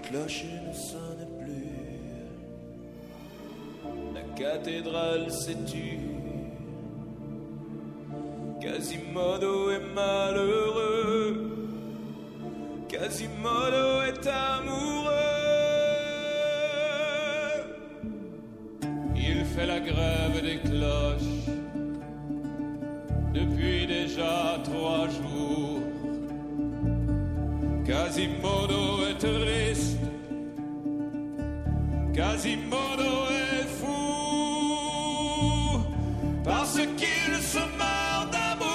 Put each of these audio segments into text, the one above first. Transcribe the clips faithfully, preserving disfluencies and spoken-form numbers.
clocher ne sonne plus. La cathédrale s'est tue. Quasimodo est malheureux. Quasimodo est amoureux. Il fait la grève des cloches depuis déjà trois jours. Quasimodo est triste. Quasimodo est fou parce qu'il se meurt d'amour.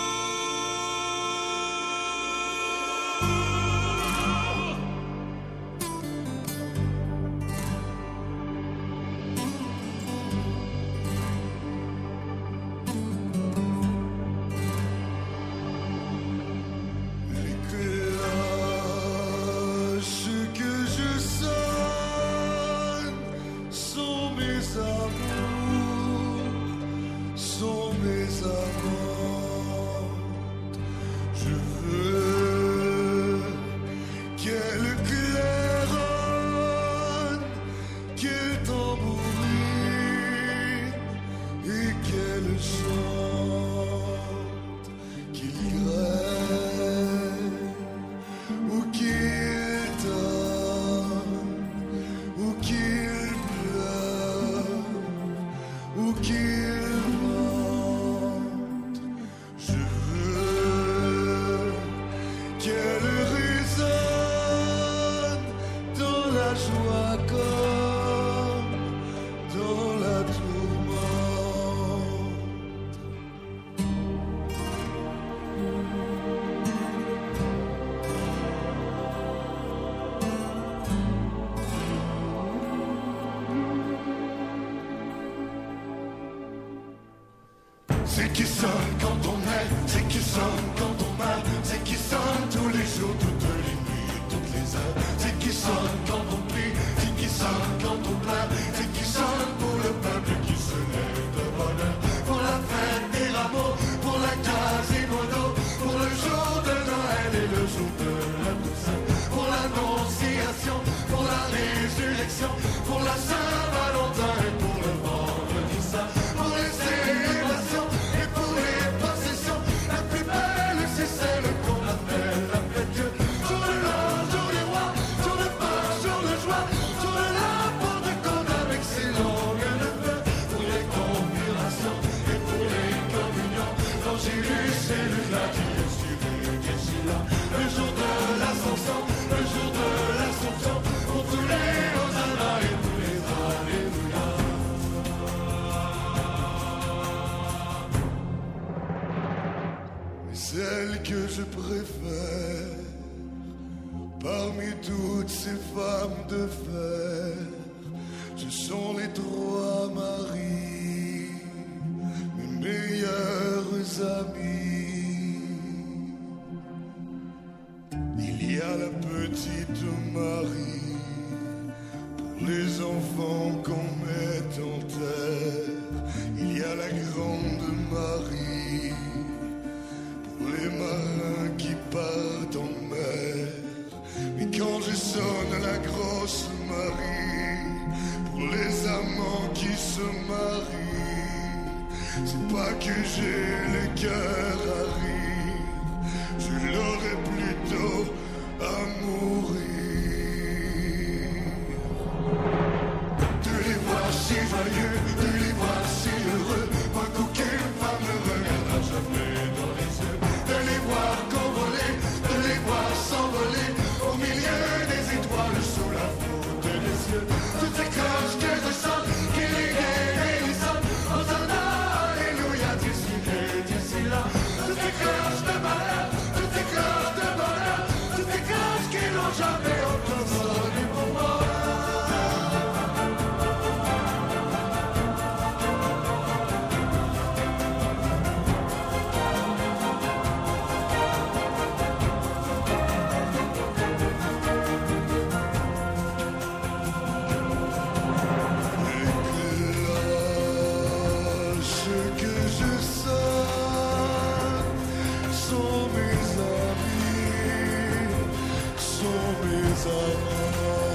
C'est qui sonne quand on est, c'est qui sonne quand on meurt, c'est qui sonne tous les jours, toutes les nuits, toutes les heures. C'est qui sonne quand on prie, c'est qui sonne quand on pleure, c'est qui sonne pour le peuple qui se lève de bonheur. Pour la fête des rameaux, pour la Quasimodo, pour le jour de Noël et le jour de la Toussaint, pour l'Annonciation, pour la résurrection, pour la Saint-Valentin et pour le vendredi saint, pour les célébrations. C'est celle qu'on appelle la fête Dieu. Jour de l'an, jour des rois, jour de pain, jour de joie, jour de la Pentecôte avec ses langues de feu. Pour les confirmations et pour les communions, l'Angélus et le gladius du Vénétia. Le jour de l'Ascension, le jour de l'Assomption, pour tous les Hosanna et tous les Alléluia. Celle que je préfère parmi toutes ces femmes de fer, ce sont les trois Maries, mes meilleures amies. Il y a la petite Marie pour les enfants qu'on met en terre. Il y a la grande Marie les marins qui partent en mer. Mais quand je sonne la grosse Marie, pour les amants qui se marient, c'est pas que j'ai le cœur à rire, je l'aurais plutôt à mourir. De les voir si joyeux, de les voir si heureux, moi qu'aucune femme ne regardera jamais dans les yeux. De les voir convoler, de les voir s'envoler au milieu des étoiles sous la voûte des cieux. Toutes ces cloches que je sonne, qui les guérit les sonne. Hosanna, alléluia, d'ici et d'ici là. Toutes ces cloches de malheur, toutes ces cloches de bonheur, toutes ces cloches qui n'ont jamais aucun sonné pour moi. Sont mes amis, sont mes les amants.